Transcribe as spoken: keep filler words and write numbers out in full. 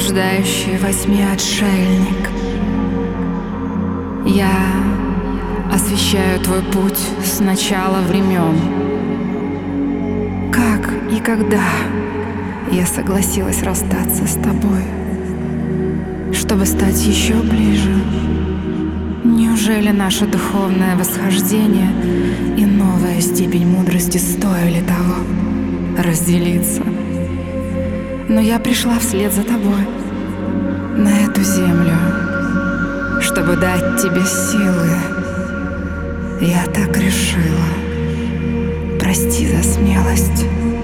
блуждающий во тьме отшельник. Я освещаю твой путь с начала времен. Как и когда я согласилась расстаться с тобой, чтобы стать еще ближе? Неужели наше духовное восхождение и новая степень мудрости стоили того разделиться? Но я пришла вслед за тобой на эту землю, чтобы дать тебе силы. Я так решила. Прости за смелость.